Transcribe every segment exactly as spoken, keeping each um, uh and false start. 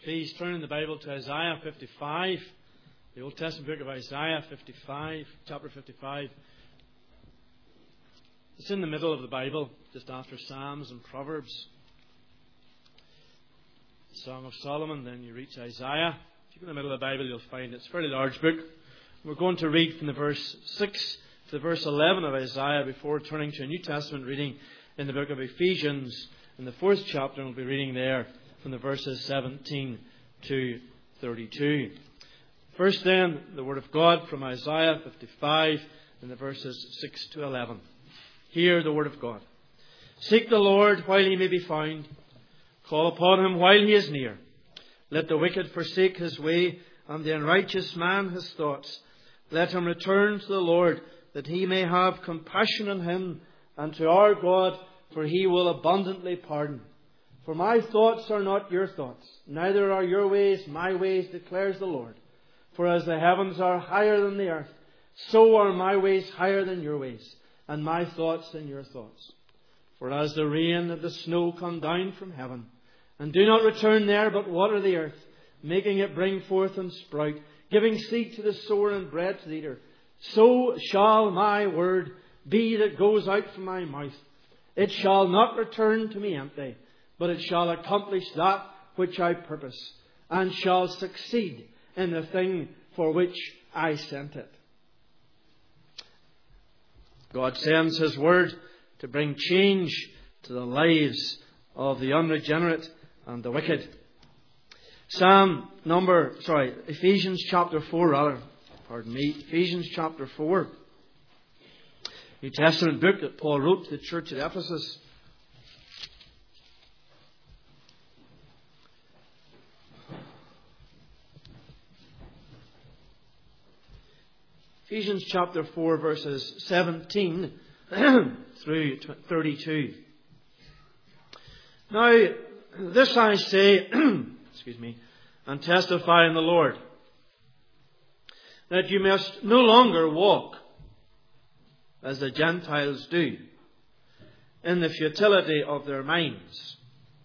Please turn in the Bible to Isaiah fifty-five, the Old Testament book of Isaiah fifty-five, chapter fifty-five. It's in the middle of the Bible, just after Psalms and Proverbs. The Song of Solomon, then you reach Isaiah. If you go in the middle of the Bible, you'll find it's a fairly large book. We're going to read from the verse six to the verse eleven of Isaiah before turning to a New Testament reading in the book of Ephesians in the fourth chapter, and we'll be reading there from the verses seventeen to thirty-two. First then, the Word of God from Isaiah fifty-five in the verses six to eleven. Hear the Word of God. Seek the Lord while he may be found. Call upon him while he is near. Let the wicked forsake his way, and the unrighteous man his thoughts. Let him return to the Lord, that he may have compassion on him, and to our God, for he will abundantly pardon. For my thoughts are not your thoughts, neither are your ways my ways, declares the Lord. For as the heavens are higher than the earth, so are my ways higher than your ways, and my thoughts than your thoughts. For as the rain and the snow come down from heaven, and do not return there, but water the earth, making it bring forth and sprout, giving seed to the sower and bread to the eater, so shall my word be that goes out from my mouth. It shall not return to me empty, but it shall accomplish that which I purpose, and shall succeed in the thing for which I sent it. God sends His Word to bring change to the lives of the unregenerate and the wicked. Psalm number, sorry, Ephesians chapter four rather, pardon me, Ephesians chapter four. New Testament book that Paul wrote to the church at Ephesus. Ephesians chapter four verses seventeen through thirty-two. Now, this I say, excuse me, and testify in the Lord, that you must no longer walk as the Gentiles do, in the futility of their minds.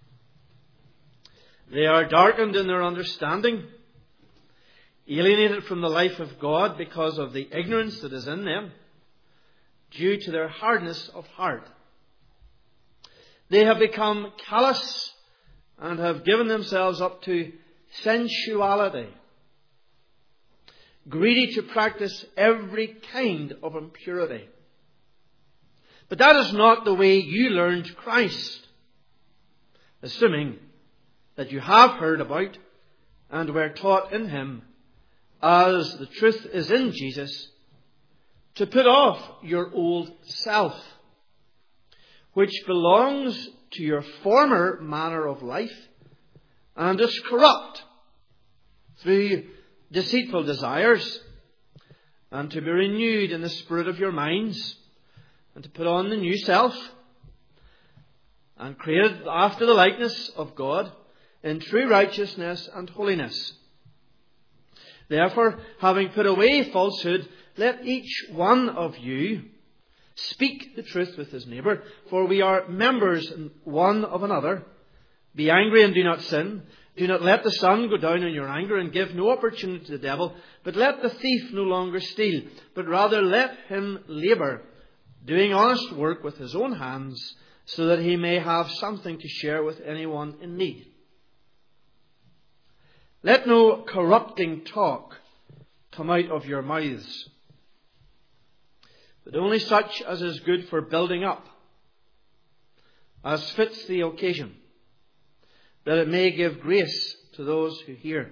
They are darkened in their understanding, alienated from the life of God because of the ignorance that is in them, due to their hardness of heart. They have become callous and have given themselves up to sensuality, greedy to practice every kind of impurity. But that is not the way you learned Christ, assuming that you have heard about and were taught in Him, as the truth is in Jesus, to put off your old self, which belongs to your former manner of life and is corrupt through deceitful desires, and to be renewed in the spirit of your minds, and to put on the new self, and created after the likeness of God in true righteousness and holiness. Therefore, having put away falsehood, let each one of you speak the truth with his neighbour, for we are members one of another. Be angry and do not sin. Do not let the sun go down in your anger, and give no opportunity to the devil. But let the thief no longer steal, but rather let him labour, doing honest work with his own hands, so that he may have something to share with anyone in need. Let no corrupting talk come out of your mouths, but only such as is good for building up, as fits the occasion, that it may give grace to those who hear.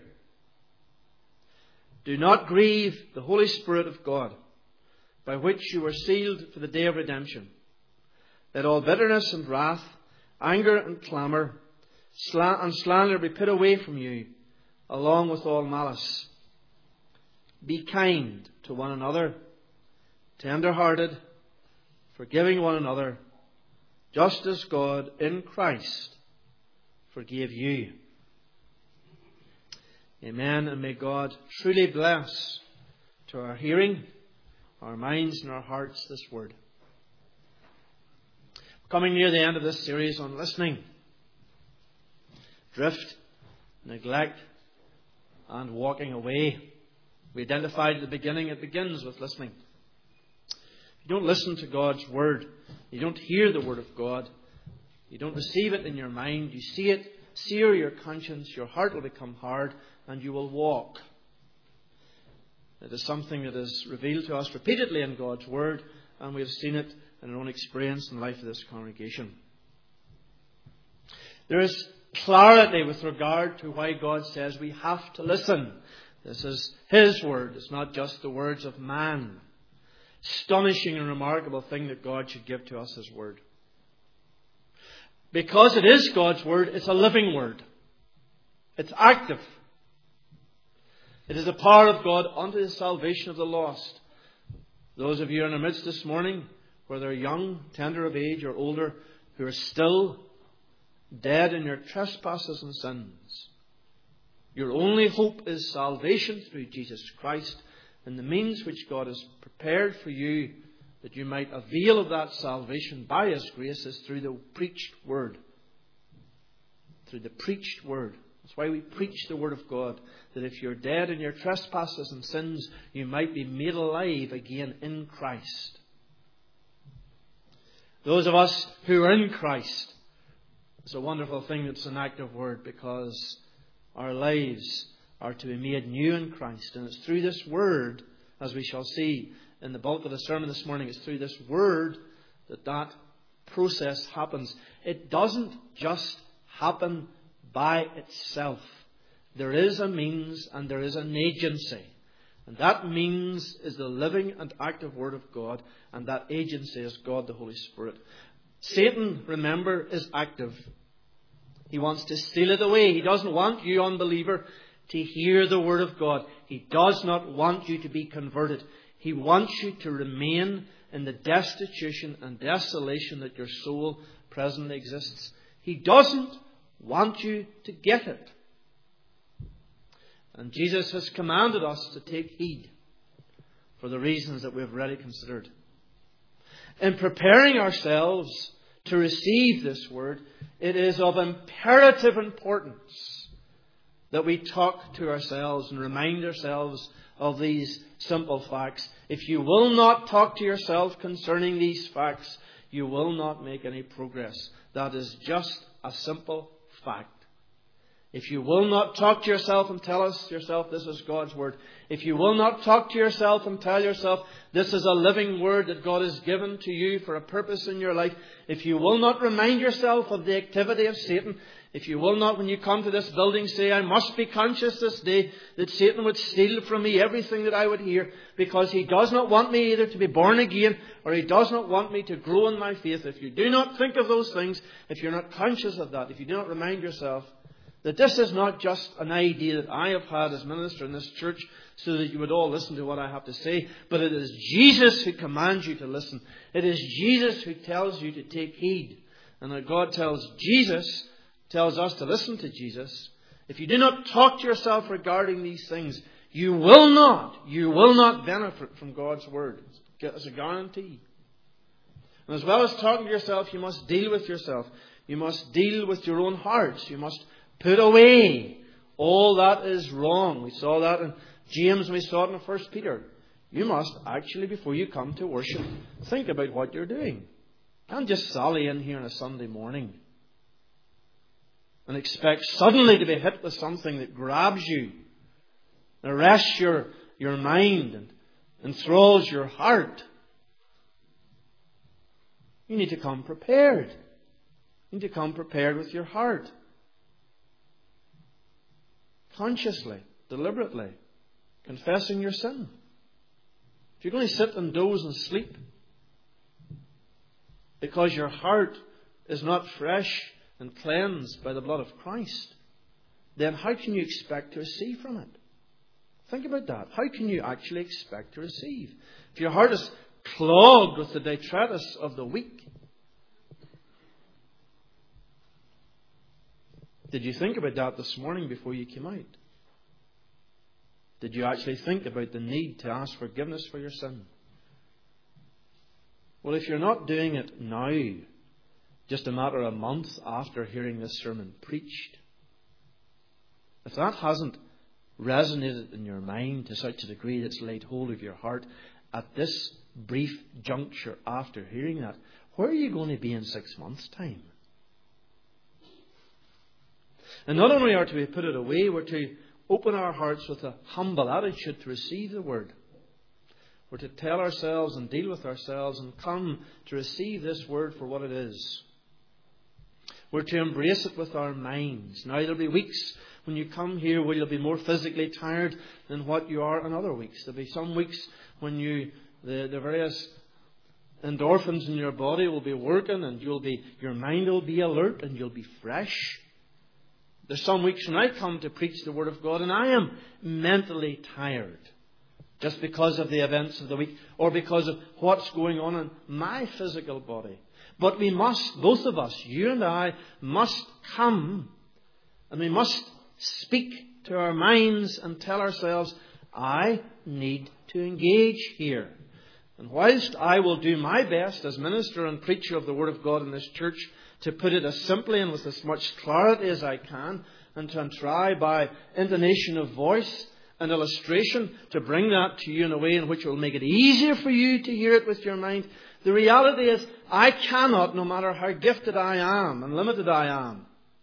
Do not grieve the Holy Spirit of God, by which you were sealed for the day of redemption. Let all bitterness and wrath, anger and clamour, and slander be put away from you, along with all malice. Be kind to one another, tender-hearted, forgiving one another, just as God in Christ forgave you. Amen. And may God truly bless to our hearing, our minds and our hearts this word. Coming near the end of this series on listening. Drift neglect, and walking away. We identified at the beginning, it begins with listening. If you don't listen to God's Word, you don't hear the Word of God, you don't receive it in your mind, you see it sear your conscience, your heart will become hard, and you will walk. It is something that is revealed to us repeatedly in God's Word, and we have seen it in our own experience in the life of this congregation. There is clarity with regard to why God says we have to listen. This is His Word. It's not just the words of man. Astonishing and remarkable thing that God should give to us His Word. Because it is God's Word, it's a living Word. It's active. It is the power of God unto the salvation of the lost. Those of you in our midst this morning, whether young, tender of age, or older, who are still dead in your trespasses and sins, your only hope is salvation through Jesus Christ, and the means which God has prepared for you that you might avail of that salvation by His grace is through the preached Word. Through the preached Word. That's why we preach the Word of God. That if you're dead in your trespasses and sins, you might be made alive again in Christ. Those of us who are in Christ, it's a wonderful thing that it's an active Word, because our lives are to be made new in Christ. And it's through this Word, as we shall see in the bulk of the sermon this morning, it's through this Word that that process happens. It doesn't just happen by itself. There is a means and there is an agency. And that means is the living and active Word of God. And that agency is God the Holy Spirit. Satan, remember, is active. He wants to steal it away. He doesn't want you, unbeliever, to hear the Word of God. He does not want you to be converted. He wants you to remain in the destitution and desolation that your soul presently exists. He doesn't want you to get it. And Jesus has commanded us to take heed for the reasons that we have already considered. In preparing ourselves to receive this Word, it is of imperative importance that we talk to ourselves and remind ourselves of these simple facts. If you will not talk to yourself concerning these facts, you will not make any progress. That is just a simple fact. If you will not talk to yourself and tell us yourself this is God's Word, if you will not talk to yourself and tell yourself this is a living Word that God has given to you for a purpose in your life, if you will not remind yourself of the activity of Satan, if you will not, when you come to this building, say, I must be conscious this day that Satan would steal from me everything that I would hear, because he does not want me either to be born again or he does not want me to grow in my faith. If you do not think of those things, if you're not conscious of that, if you do not remind yourself that this is not just an idea that I have had as minister in this church so that you would all listen to what I have to say, but it is Jesus who commands you to listen. It is Jesus who tells you to take heed. And that God tells Jesus, tells us to listen to Jesus. If you do not talk to yourself regarding these things, you will not, you will not benefit from God's Word. It's a guarantee. And as well as talking to yourself, you must deal with yourself. You must deal with your own hearts. You must put away all that is wrong. We saw that in James, we saw it in First Peter. You must actually, before you come to worship, think about what you're doing. You can't just sally in here on a Sunday morning and expect suddenly to be hit with something that grabs you, arrests your, your mind and enthralls your heart. You need to come prepared. You need to come prepared with your heart. Consciously, deliberately, confessing your sin. If you're going to sit and doze and sleep because your heart is not fresh and cleansed by the blood of Christ, then how can you expect to receive from it? Think about that. How can you actually expect to receive? If your heart is clogged with the detritus of the weak. Did you think about that this morning before you came out? Did you actually think about the need to ask forgiveness for your sin? Well, if you're not doing it now, just a matter of months after hearing this sermon preached, if that hasn't resonated in your mind to such a degree that's laid hold of your heart at this brief juncture after hearing that, where are you going to be in six months' time? And not only are we to put it away, we're to open our hearts with a humble attitude to receive the Word. We're to tell ourselves and deal with ourselves and come to receive this Word for what it is. We're to embrace it with our minds. Now, there'll be weeks when you come here where you'll be more physically tired than what you are in other weeks. There'll be some weeks when you the, the various endorphins in your body will be working and you'll be your mind will be alert and you'll be fresh. There's some weeks when I come to preach the Word of God and I am mentally tired just because of the events of the week or because of what's going on in my physical body. But we must, both of us, you and I, must come and we must speak to our minds and tell ourselves, I need to engage here. And whilst I will do my best as minister and preacher of the Word of God in this church to put it as simply and with as much clarity as I can, and to try by intonation of voice and illustration to bring that to you in a way in which will make it easier for you to hear it with your mind, the reality is I cannot, no matter how gifted I am and limited I am,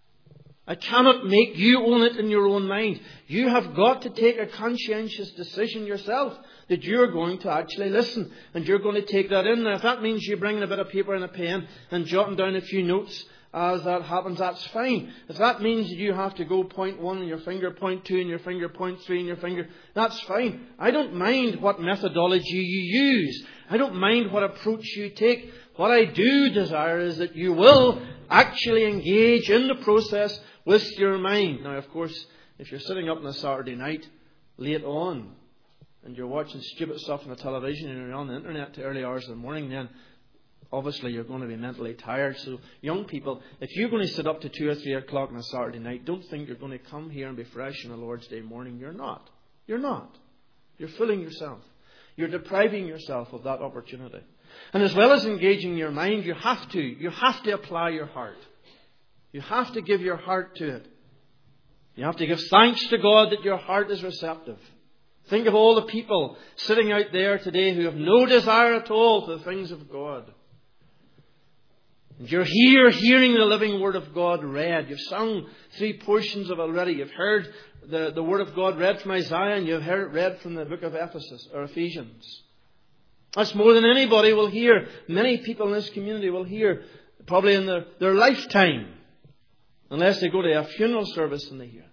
I cannot make you own it in your own mind. You have got to take a conscientious decision yourself that you're going to actually listen and you're going to take that in. Now, if that means you bringing a bit of paper and a pen and jotting down a few notes as that happens, that's fine. If that means that you have to go point one in your finger, point two in your finger, point three in your finger, that's fine. I don't mind what methodology you use. I don't mind what approach you take. What I do desire is that you will actually engage in the process with your mind. Now, of course, if you're sitting up on a Saturday night late on and you're watching stupid stuff on the television and you're on the internet to early hours of the morning, then obviously you're going to be mentally tired. So young people, if you're going to sit up to two or three o'clock on a Saturday night, don't think you're going to come here and be fresh on a Lord's Day morning. You're not. You're not. You're fooling yourself. You're depriving yourself of that opportunity. And as well as engaging your mind, you have to. You have to apply your heart. You have to give your heart to it. You have to give thanks to God that your heart is receptive. Think of all the people sitting out there today who have no desire at all for the things of God. And you're here hearing the living Word of God read. You've sung three portions of it already. You've heard the, the Word of God read from Isaiah and you've heard it read from the book of Ephesus or Ephesians. That's more than anybody will hear. Many people in this community will hear probably in their, their lifetime. Unless they go to a funeral service and they hear it.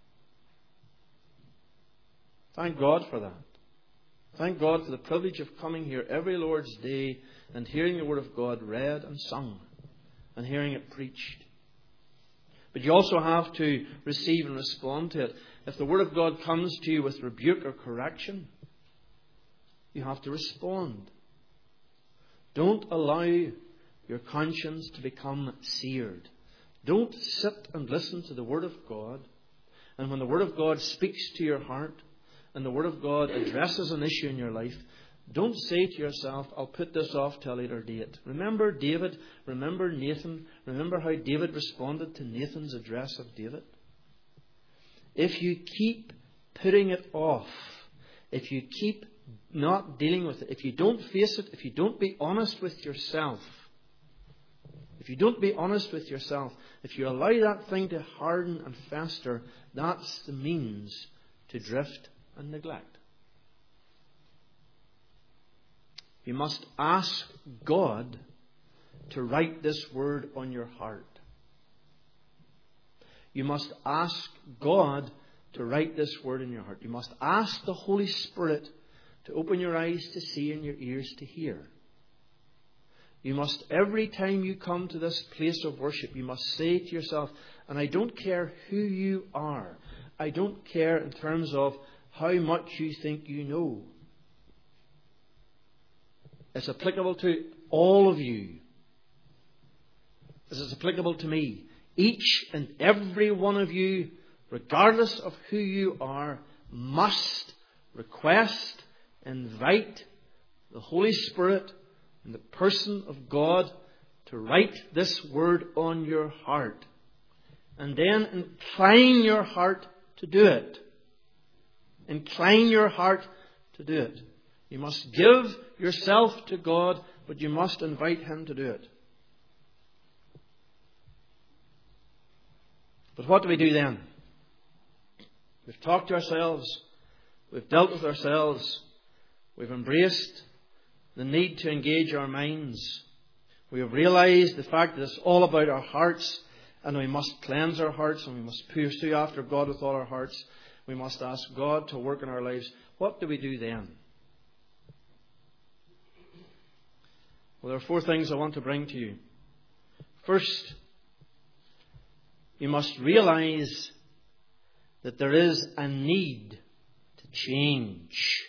Thank God for that. Thank God for the privilege of coming here every Lord's Day and hearing the Word of God read and sung and hearing it preached. But you also have to receive and respond to it. If the Word of God comes to you with rebuke or correction, you have to respond. Don't allow your conscience to become seared. Don't sit and listen to the Word of God. And when the Word of God speaks to your heart and the Word of God addresses an issue in your life, don't say to yourself, I'll put this off till a later date. Remember David. Remember Nathan. Remember how David responded to Nathan's address of David. If you keep putting it off, if you keep not dealing with it, if you don't face it, if you don't be honest with yourself, if you don't be honest with yourself, if you allow that thing to harden and fester, that's the means to drift and neglect. You must ask God to write this word on your heart. You must ask God to write this word in your heart. You must ask the Holy Spirit to open your eyes to see and your ears to hear. You must, every time you come to this place of worship, you must say to yourself, and I don't care who you are. I don't care in terms of how much you think you know. It's applicable to all of you. This is applicable to me. Each and every one of you, regardless of who you are, must request, invite the Holy Spirit and the person of God to write this word on your heart. And then incline your heart to do it. Incline your heart to do it. You must give yourself to God, but you must invite Him to do it. But what do we do then? We've talked to ourselves. We've dealt with ourselves. We've embraced the need to engage our minds. We have realized the fact that it's all about our hearts, and we must cleanse our hearts, and we must pursue after God with all our hearts. We must ask God to work in our lives. What do we do then? Well, there are four things I want to bring to you. First, you must realize that there is a need to change.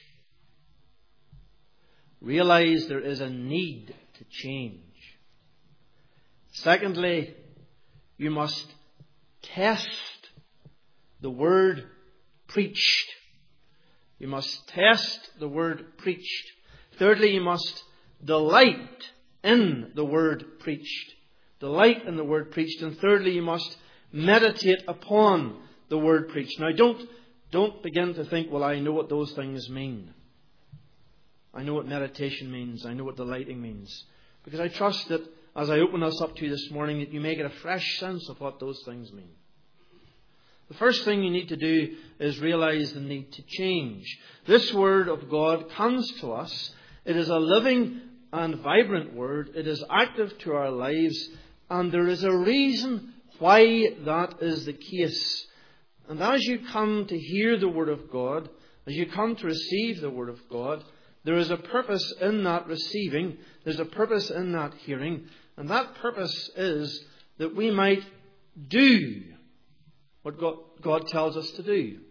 Realize there is a need to change. Secondly, you must test the word preached. You must test the word preached. Thirdly, you must delight in the word preached. Delight in the word preached. And thirdly, you must meditate upon the word preached. Now, don't, don't begin to think, well, I know what those things mean. I know what meditation means. I know what delighting means. Because I trust that as I open us up to you this morning, that you may get a fresh sense of what those things mean. The first thing you need to do is realize the need to change. This Word of God comes to us. It is a living and vibrant Word. It is active to our lives. And there is a reason why that is the case. And as you come to hear the Word of God, as you come to receive the Word of God, there is a purpose in that receiving. There's a purpose in that hearing. And that purpose is that we might do what God, God tells us to do.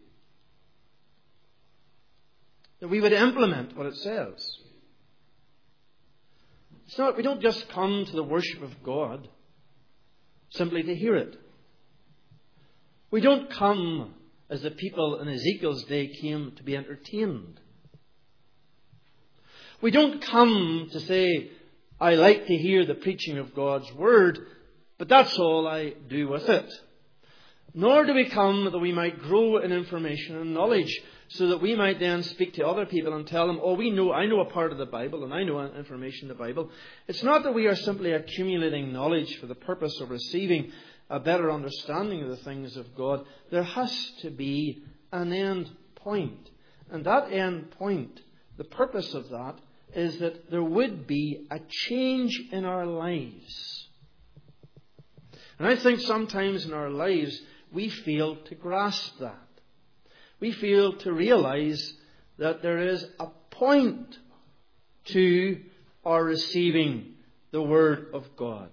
That we would implement what it says. It's not, we don't just come to the worship of God simply to hear it. We don't come as the people in Ezekiel's day came to be entertained. We don't come to say, I like to hear the preaching of God's Word, but that's all I do with it. Nor do we come that we might grow in information and knowledge, so that we might then speak to other people and tell them, oh, we know, I know a part of the Bible, and I know information in the Bible. It's not that we are simply accumulating knowledge for the purpose of receiving a better understanding of the things of God. There has to be an end point. And that end point, the purpose of that, is that there would be a change in our lives. And I think sometimes in our lives we fail to grasp that. We fail to realize that there is a point to our receiving the Word of God.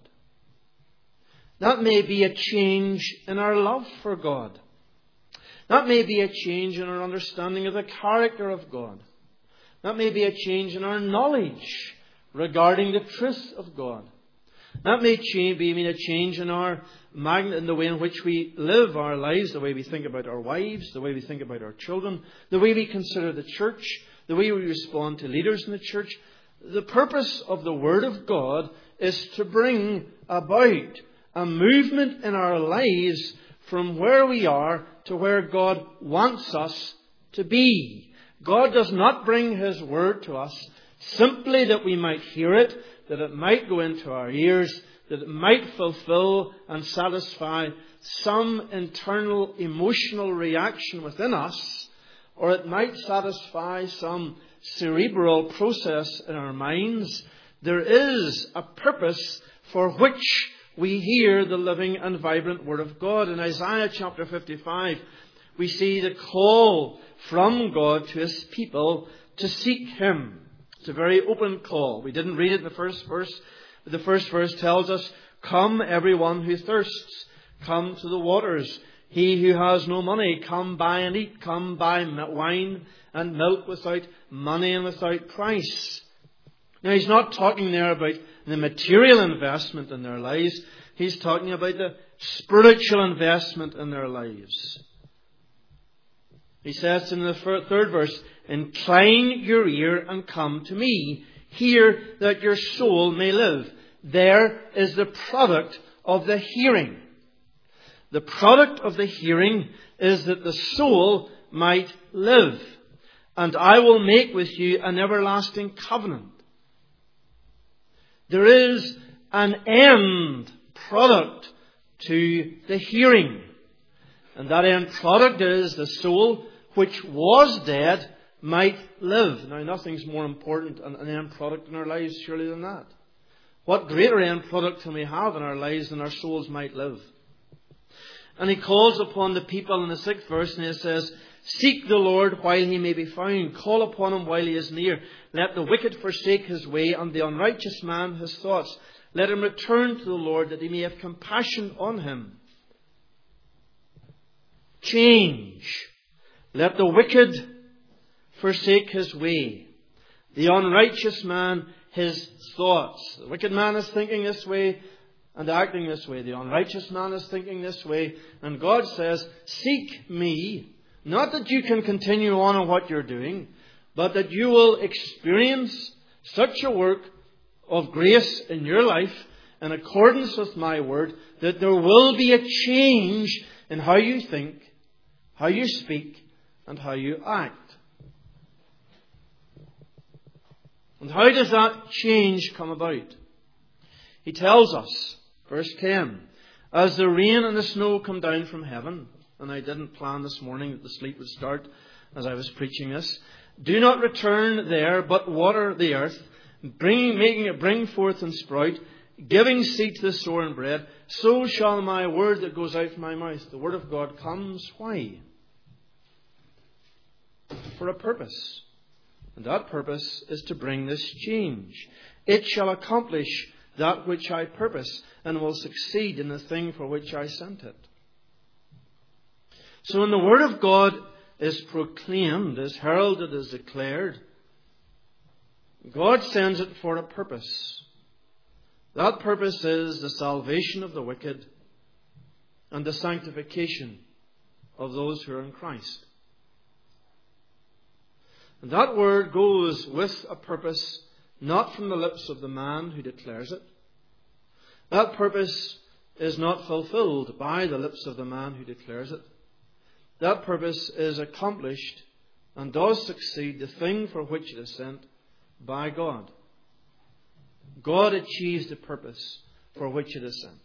That may be a change in our love for God. That may be a change in our understanding of the character of God. That may be a change in our knowledge regarding the truth of God. That may be a change in our in the way in which we live our lives, the way we think about our wives, the way we think about our children, the way we consider the church, the way we respond to leaders in the church. The purpose of the Word of God is to bring about a movement in our lives from where we are to where God wants us to be. God does not bring His Word to us simply that we might hear it, that it might go into our ears, that it might fulfill and satisfy some internal emotional reaction within us, or it might satisfy some cerebral process in our minds. There is a purpose for which we hear the living and vibrant Word of God. In Isaiah chapter fifty-five, we see the call from God to His people to seek Him. It's a very open call. We didn't read it in the first verse. But the first verse tells us, come everyone who thirsts, come to the waters. He who has no money, come buy and eat. Come buy wine and milk without money and without price. Now, He's not talking there about the material investment in their lives. He's talking about the spiritual investment in their lives. He says in the third verse, incline your ear and come to me. Hear that your soul may live. There is the product of the hearing. The product of the hearing is that the soul might live. And I will make with you an everlasting covenant. There is an end product to the hearing. And that end product is the soul which was dead might live. Now, nothing's more important an end product in our lives surely than that. What greater end product can we have in our lives than our souls might live? And he calls upon the people in the sixth verse, and he says, seek the Lord while he may be found. Call upon him while he is near. Let the wicked forsake his way, and the unrighteous man his thoughts. Let him return to the Lord, that he may have compassion on him. Change. Let the wicked forsake his way. The unrighteous man his thoughts. The wicked man is thinking this way and acting this way. The unrighteous man is thinking this way. And God says, seek me. Not that you can continue on in what you're doing, but that you will experience such a work of grace in your life in accordance with my word, that there will be a change in how you think, how you speak, and how you act. And how does that change come about? He tells us, verse ten, as the rain and the snow come down from heaven, and I didn't plan this morning that the sleet would start as I was preaching this, do not return there, but water the earth, bring, making it bring forth and sprout, giving seed to the sower and bread, so shall my word that goes out from my mouth. The word of God comes. Why? For a purpose. And that purpose is to bring this change. It shall accomplish that which I purpose, and will succeed in the thing for which I sent it. So when the word of God is proclaimed, is heralded, is declared, God sends it for a purpose. That purpose is the salvation of the wicked and the sanctification of those who are in Christ. And that word goes with a purpose, not from the lips of the man who declares it. That purpose is not fulfilled by the lips of the man who declares it. That purpose is accomplished and does succeed, the thing for which it is sent, by God. God achieves the purpose for which it is sent.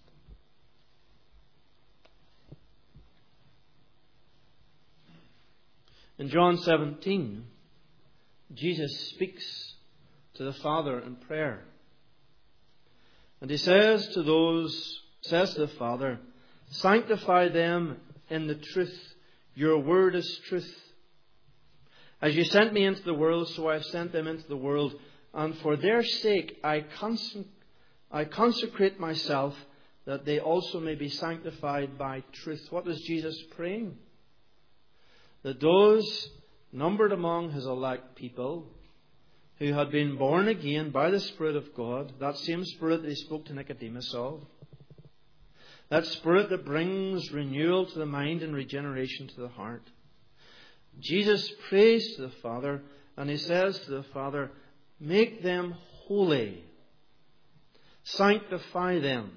In John seventeen, Jesus speaks to the Father in prayer. And he says to those, says to the Father, sanctify them in the truth. Your word is truth. As you sent me into the world, so I have sent them into the world. And for their sake I, consec- I consecrate myself, that they also may be sanctified by truth. What is Jesus praying? That those numbered among his elect people who had been born again by the Spirit of God, that same Spirit that he spoke to Nicodemus of, that Spirit that brings renewal to the mind and regeneration to the heart. Jesus prays to the Father, and he says to the Father, make them holy. Sanctify them.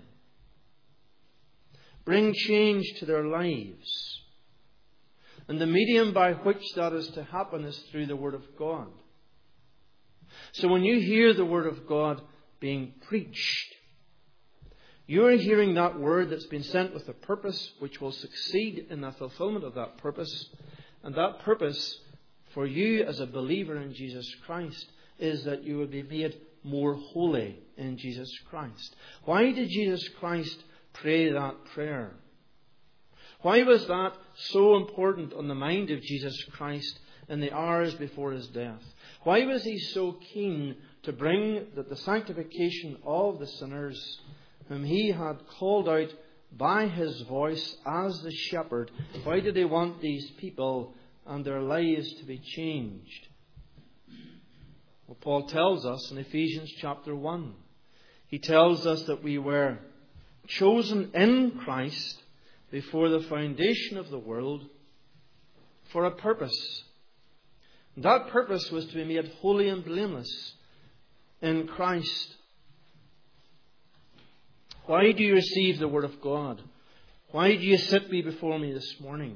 Bring change to their lives. And the medium by which that is to happen is through the Word of God. So when you hear the Word of God being preached, you are hearing that Word that's been sent with a purpose which will succeed in the fulfillment of that purpose. And that purpose for you as a believer in Jesus Christ is that you will be made more holy in Jesus Christ. Why did Jesus Christ pray that prayer? Why was that so important on the mind of Jesus Christ in the hours before his death? Why was he so keen to bring that the sanctification of the sinners whom he had called out by his voice as the shepherd? Why did he want these people and their lives to be changed? Well, Paul tells us in Ephesians chapter one. He tells us that we were chosen in Christ before the foundation of the world for a purpose. And that purpose was to be made holy and blameless in Christ. Why do you receive the Word of God? Why do you sit before me this morning?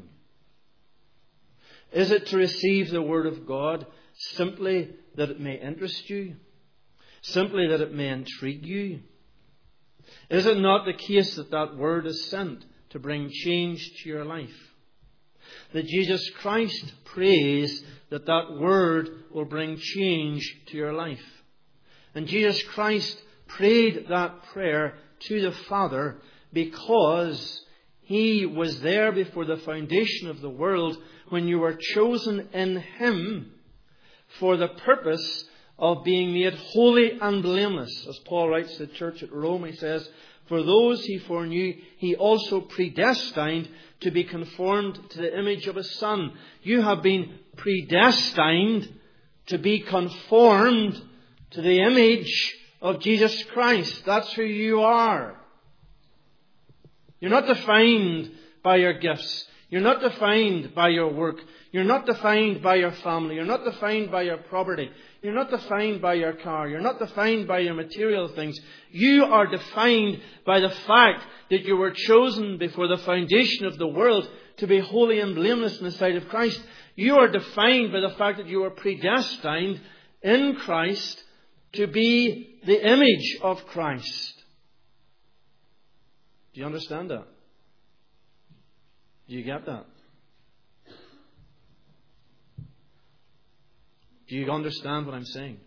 Is it to receive the Word of God simply that it may interest you? Simply that it may intrigue you? Is it not the case that that Word is sent to bring change to your life? That Jesus Christ prays that that Word will bring change to your life. And Jesus Christ prayed that prayer to the Father because He was there before the foundation of the world when you were chosen in Him for the purpose of being made holy and blameless. As Paul writes to the church at Rome, he says, "For those He foreknew, He also predestined to be conformed to the image of His Son." You have been predestined to be conformed to the image of Jesus Christ. That's who you are. You're not defined by your gifts. You're not defined by your work. You're not defined by your family. You're not defined by your property. You're not defined by your car. You're not defined by your material things. You are defined by the fact that you were chosen before the foundation of the world to be holy and blameless in the sight of Christ. You are defined by the fact that you were predestined in Christ to be the image of Christ. Do you understand that? Do you get that? Do you understand what I'm saying?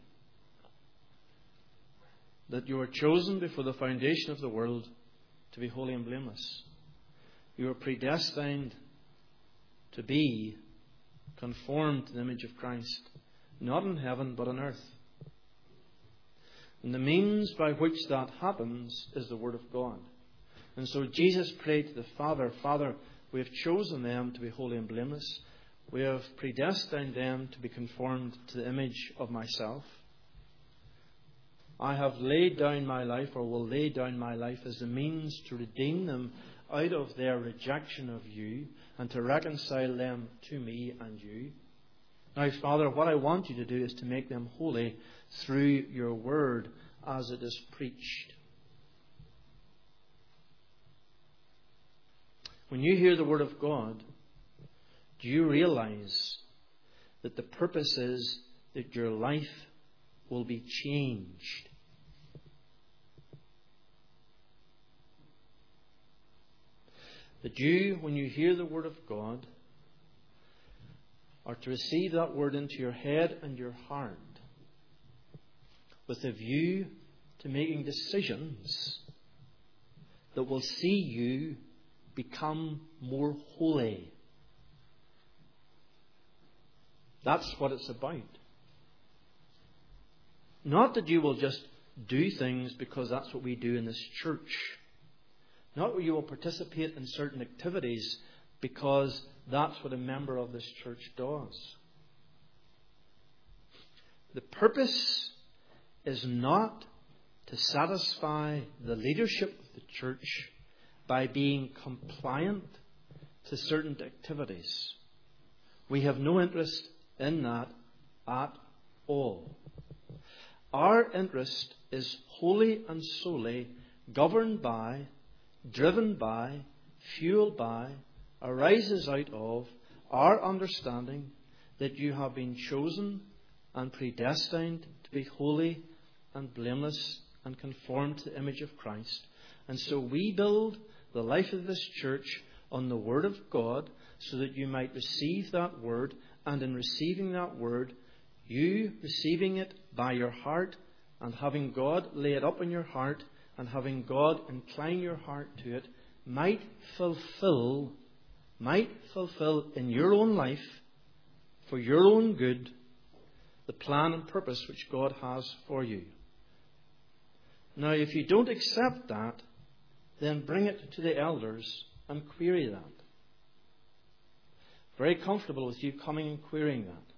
That you were chosen before the foundation of the world to be holy and blameless. You were predestined to be conformed to the image of Christ, not in heaven but on earth. And the means by which that happens is the Word of God. And so Jesus prayed to the Father, "Father, we have chosen them to be holy and blameless. We have predestined them to be conformed to the image of myself. I have laid down my life, or will lay down my life, as a means to redeem them out of their rejection of you and to reconcile them to me and you. Now, Father, what I want you to do is to make them holy through your word as it is preached." When you hear the word of God, do you realize that the purpose is that your life will be changed? That you, when you hear the word of God, are to receive that word into your head and your heart with a view to making decisions that will see you become more holy. That's what it's about. Not that you will just do things because that's what we do in this church. Not that you will participate in certain activities because that's what a member of this church does. The purpose is not to satisfy the leadership of the church by being compliant to certain activities. We have no interest in that at all. Our interest is wholly and solely governed by, driven by, fueled by, arises out of our understanding that you have been chosen and predestined to be holy and blameless and conformed to the image of Christ. And so we build the life of this church on the Word of God so that you might receive that Word, and in receiving that Word, you receiving it by your heart and having God lay it up in your heart and having God incline your heart to it, might fulfill, might fulfill in your own life, for your own good, the plan and purpose which God has for you. Now, if you don't accept that, then bring it to the elders and query that. Very comfortable with you coming and querying that.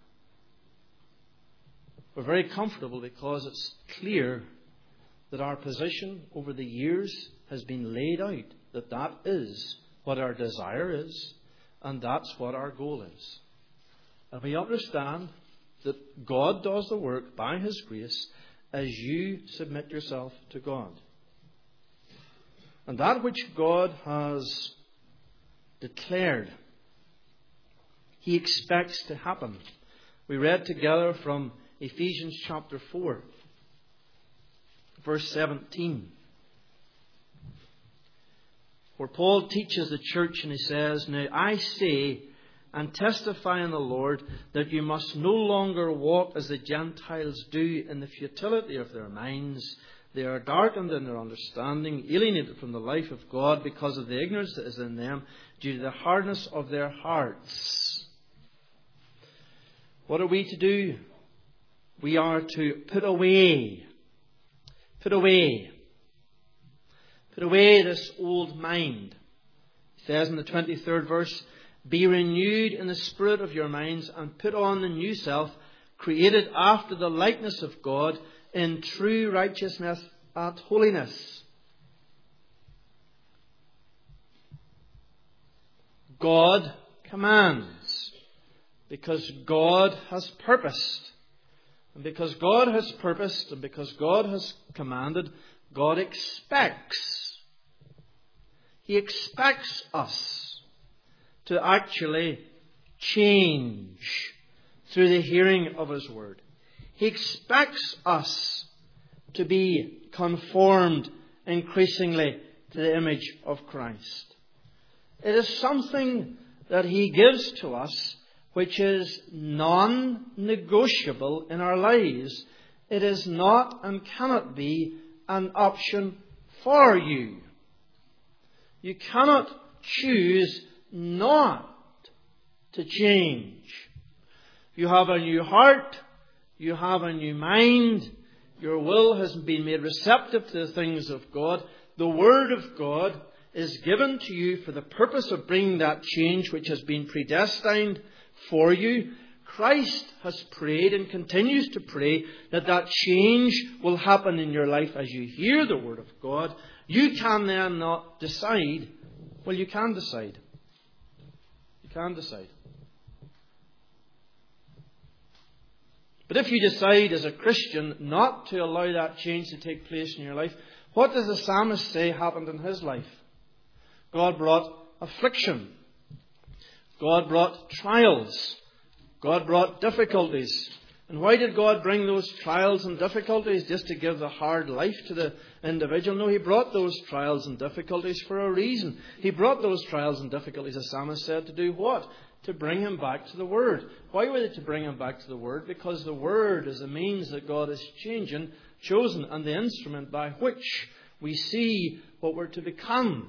We're very comfortable because it's clear that our position over the years has been laid out, that that is what our desire is, and that's what our goal is. And we understand that God does the work by His grace as you submit yourself to God. And that which God has declared. He expects to happen. We read together from Ephesians chapter four, verse seventeen. Where Paul teaches the church and he says, "Now I say and testify in the Lord that you must no longer walk as the Gentiles do in the futility of their minds. They are darkened in their understanding, alienated from the life of God because of the ignorance that is in them due to the hardness of their hearts." What are we to do? We are to put away, put away, put away this old mind. It says in the twenty-third verse, "Be renewed in the spirit of your minds and put on the new self, created after the likeness of God in true righteousness and holiness." God commands because God has purposed. And because God has purposed and because God has commanded, God expects. He expects us to actually change through the hearing of His Word. He expects us to be conformed increasingly to the image of Christ. It is something that He gives to us which is non-negotiable in our lives. It is not and cannot be an option for you. You cannot choose not to change. You have a new heart. You have a new mind. Your will has been made receptive to the things of God. The Word of God is given to you for the purpose of bringing that change which has been predestined for you. Christ has prayed and continues to pray that that change will happen in your life as you hear the Word of God. You can then not decide. Well, you can decide. You can decide. But if you decide as a Christian not to allow that change to take place in your life, what does the psalmist say happened in his life? God brought affliction. God brought trials. God brought difficulties. And why did God bring those trials and difficulties? Just to give the hard life to the individual? No, He brought those trials and difficulties for a reason. He brought those trials and difficulties, as Psalmist said, to do what? To bring him back to the Word. Why were they to bring him back to the Word? Because the Word is a means that God is changing, chosen, and the instrument by which we see what we're to become.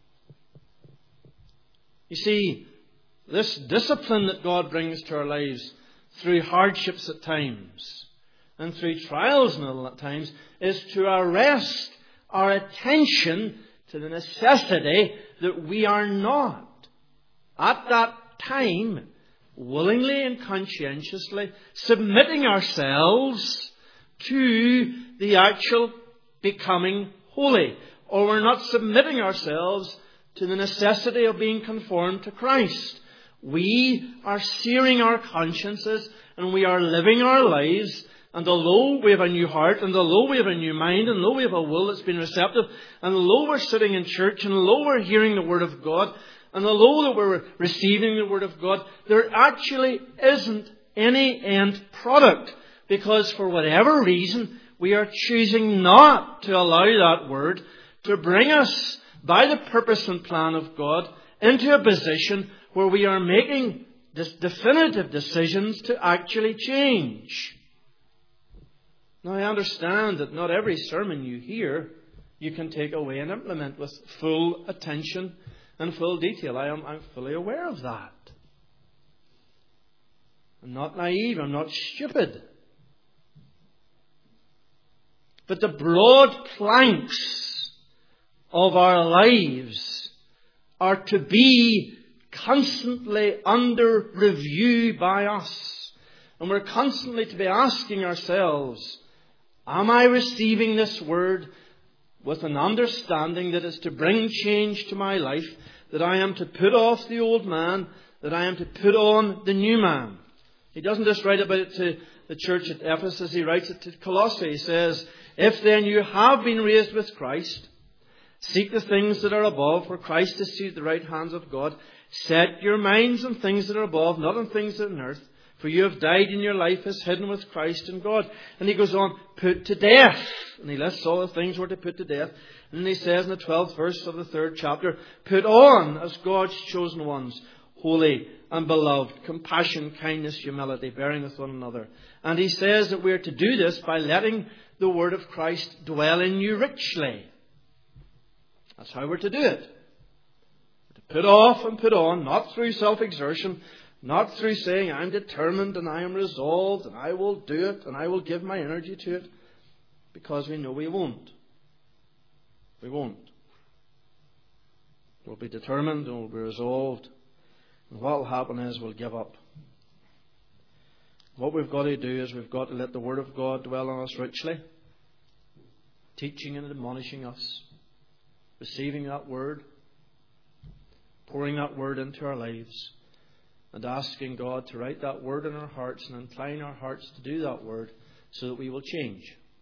You see, this discipline that God brings to our lives through hardships at times and through trials at times is to arrest our attention to the necessity that we are not at that time willingly and conscientiously submitting ourselves to the actual becoming holy, or we're not submitting ourselves to the necessity of being conformed to Christ. We are searing our consciences and we are living our lives, and although we have a new heart, and although we have a new mind, and although we have a will that's been receptive, and although we're sitting in church, and although we're hearing the Word of God, and although that we're receiving the Word of God, there actually isn't any end product, because for whatever reason we are choosing not to allow that Word to bring us by the purpose and plan of God into a position where we are making this definitive decisions to actually change. Now, I understand that not every sermon you hear you can take away and implement with full attention and full detail. I am I'm fully aware of that. I'm not naive. I'm not stupid. But the broad planks of our lives are to be constantly under review by us. And we're constantly to be asking ourselves, am I receiving this Word with an understanding that is to bring change to my life, that I am to put off the old man, that I am to put on the new man? He doesn't just write about it to the church at Ephesus, he writes it to Colossae. He says, if then you have been raised with Christ, seek the things that are above, where Christ is seated at the right hand of God. Set your minds on things that are above, not on things that are on earth. For you have died, and your life is hidden with Christ in God. And he goes on, put to death. And he lists all the things we're to put to death. And then he says in the twelfth verse of the third chapter, put on as God's chosen ones, holy and beloved, compassion, kindness, humility, bearing with one another. And he says that we are to do this by letting the word of Christ dwell in you richly. That's how we're to do it. We're to put off and put on, not through self-exertion, not through saying, I'm determined and I am resolved and I will do it and I will give my energy to it, because we know we won't. We won't. We'll be determined and we'll be resolved. And what will happen is we'll give up. What we've got to do is we've got to let the Word of God dwell on us richly, teaching and admonishing us, receiving that Word, pouring that Word into our lives, and asking God to write that Word in our hearts and incline our hearts to do that Word so that we will change.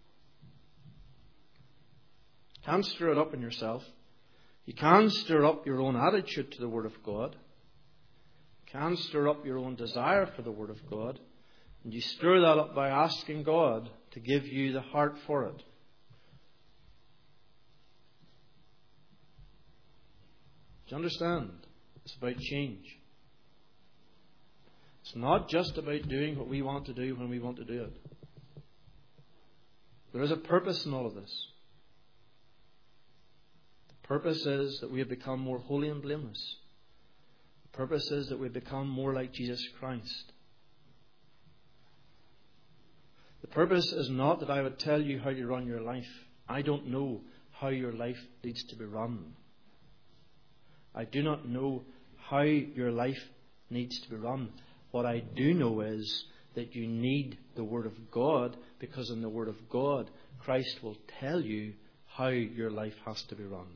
You can't stir it up in yourself. You can stir up your own attitude to the Word of God. You can stir up your own desire for the Word of God. And you stir that up by asking God to give you the heart for it. Do you understand? It's about change. It's not just about doing what we want to do when we want to do it. There is a purpose in all of this. The purpose is that we have become more holy and blameless. The purpose is that we have become more like Jesus Christ. The purpose is not that I would tell you how to run your life. I don't know how your life needs to be run. I do not know how your life needs to be run. What I do know is that you need the Word of God, because in the Word of God, Christ will tell you how your life has to be run.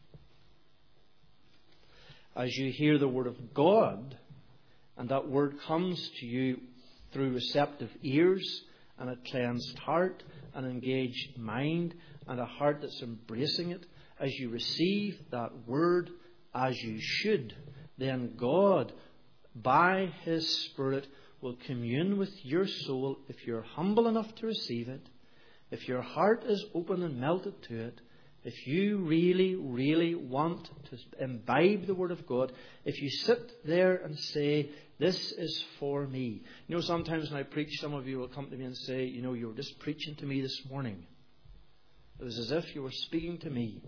As you hear the Word of God, and that Word comes to you through receptive ears, and a cleansed heart, an engaged mind, and a heart that's embracing it, as you receive that Word as you should, then God, by His Spirit, will commune with your soul if you're humble enough to receive it, if your heart is open and melted to it, if you really, really want to imbibe the Word of God, if you sit there and say, this is for me. You know, sometimes when I preach, some of you will come to me and say, you know, you were just preaching to me this morning. It was as if you were speaking to me.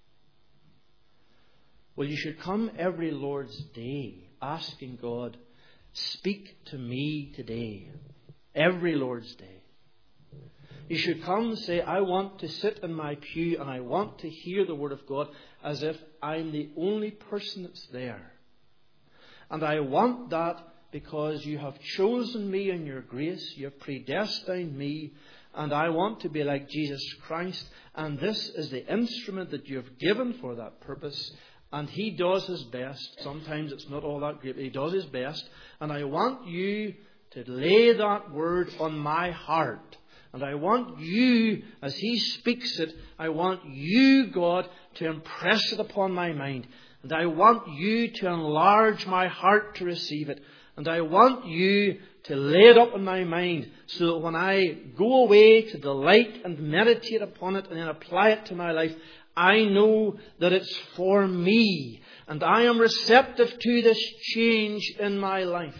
Well, you should come every Lord's Day asking God, speak to me today. Every Lord's Day. You should come and say, I want to sit in my pew and I want to hear the Word of God as if I'm the only person that's there. And I want that because you have chosen me in your grace. You have predestined me. And I want to be like Jesus Christ. And this is the instrument that you have given for that purpose. And He does His best. Sometimes it's not all that great, but He does His best. And I want you to lay that word on my heart. And I want you, as He speaks it, I want you, God, to impress it upon my mind. And I want you to enlarge my heart to receive it. And I want you to lay it up in my mind so that when I go away to delight and meditate upon it and then apply it to my life, I know that it's for me. And I am receptive to this change in my life.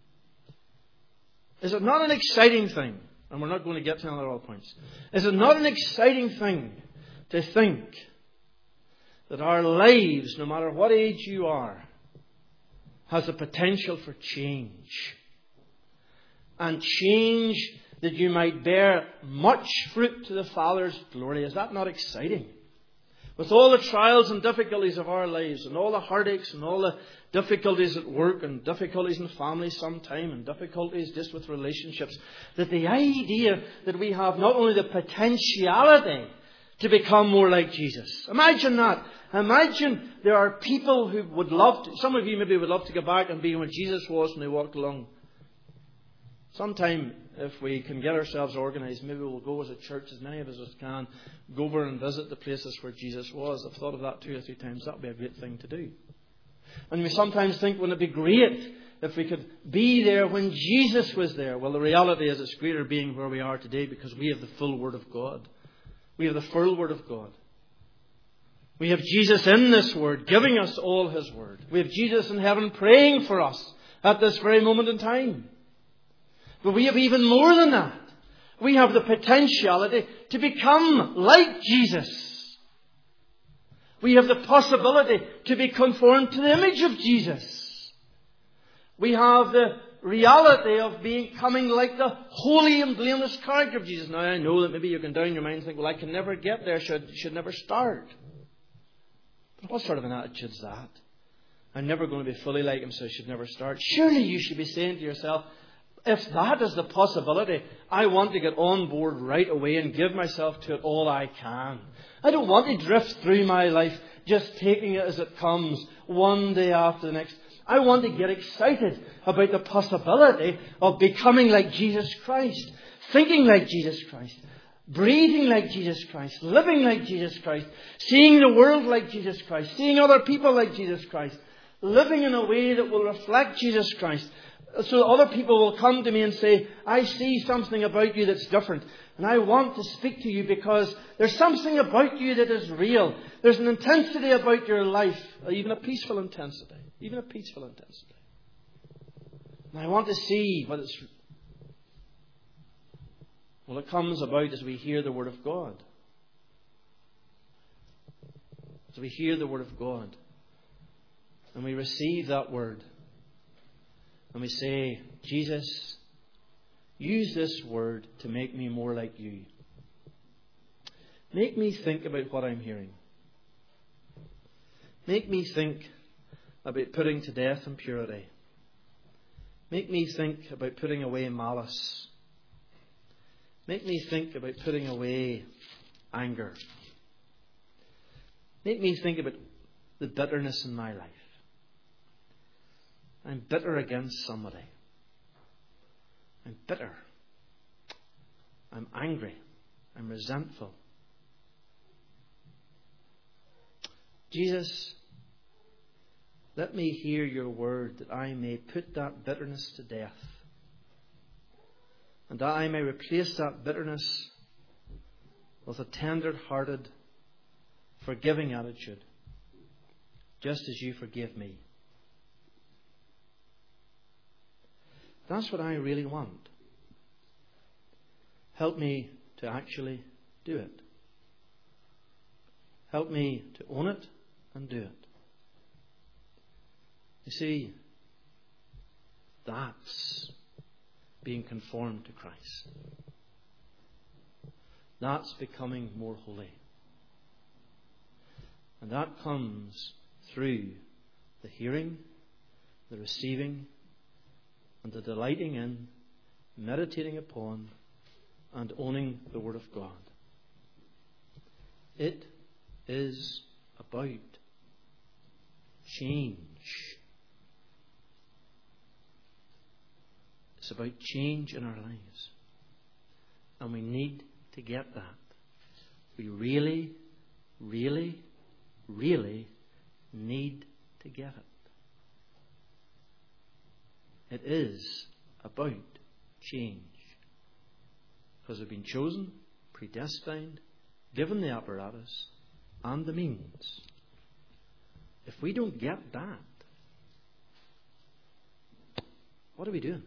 Is it not an exciting thing? And we're not going to get to another all points. Is it not an exciting thing to think that our lives, no matter what age you are, has the potential for change? And change that you might bear much fruit to the Father's glory. Is that not exciting? With all the trials and difficulties of our lives, and all the heartaches, and all the difficulties at work, and difficulties in families sometime, and difficulties just with relationships, that the idea that we have not only the potentiality to become more like Jesus. Imagine that. Imagine there are people who would love to, some of you maybe would love to go back and be where Jesus was when they walked along. Sometime, if we can get ourselves organised, maybe we'll go as a church, as many of us as can, go over and visit the places where Jesus was. I've thought of that two or three times. That would be a great thing to do. And we sometimes think, wouldn't it be great if we could be there when Jesus was there? Well, the reality is it's greater being where we are today because we have the full Word of God. We have the full Word of God. We have Jesus in this Word, giving us all His Word. We have Jesus in heaven praying for us at this very moment in time. But we have even more than that. We have the potentiality to become like Jesus. We have the possibility to be conformed to the image of Jesus. We have the reality of becoming like the holy and blameless character of Jesus. Now, I know that maybe you're going down in your mind and think, well, I can never get there, should, should never start. But what sort of an attitude is that? I'm never going to be fully like Him, so I should never start. Surely you should be saying to yourself, if that is the possibility, I want to get on board right away and give myself to it all I can. I don't want to drift through my life just taking it as it comes, one day after the next. I want to get excited about the possibility of becoming like Jesus Christ, thinking like Jesus Christ, breathing like Jesus Christ, living like Jesus Christ, seeing the world like Jesus Christ, seeing other people like Jesus Christ, living in a way that will reflect Jesus Christ. So that other people will come to me and say, I see something about you that's different. And I want to speak to you because there's something about you that is real. There's an intensity about your life, even a peaceful intensity. Even a peaceful intensity. And I want to see what it's... Well, it comes about as we hear the Word of God. As we hear the Word of God. And we receive that Word. And we say, Jesus, use this Word to make me more like you. Make me think about what I'm hearing. Make me think about putting to death impurity. Make me think about putting away malice. Make me think about putting away anger. Make me think about the bitterness in my life. I'm bitter against somebody. I'm bitter. I'm angry. I'm resentful. Jesus, let me hear your word that I may put that bitterness to death. And that I may replace that bitterness with a tender-hearted, forgiving attitude, just as you forgave me. That's what I really want. Help me to actually do it. Help me to own it and do it. You see, that's being conformed to Christ. That's becoming more holy. And that comes through the hearing, the receiving, and the delighting in, meditating upon, and owning the Word of God. It is about change. It's about change in our lives. And we need to get that. We really, really, really need to get it. It is about change. Because we've been chosen, predestined, given the apparatus and the means. If we don't get that, what are we doing?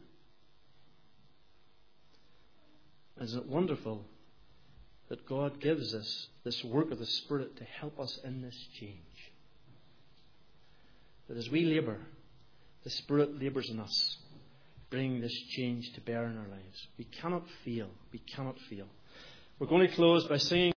Isn't it wonderful that God gives us this work of the Spirit to help us in this change? That as we labour, the Spirit labours in us, bringing this change to bear in our lives. We cannot fail. We cannot fail. We're going to close by singing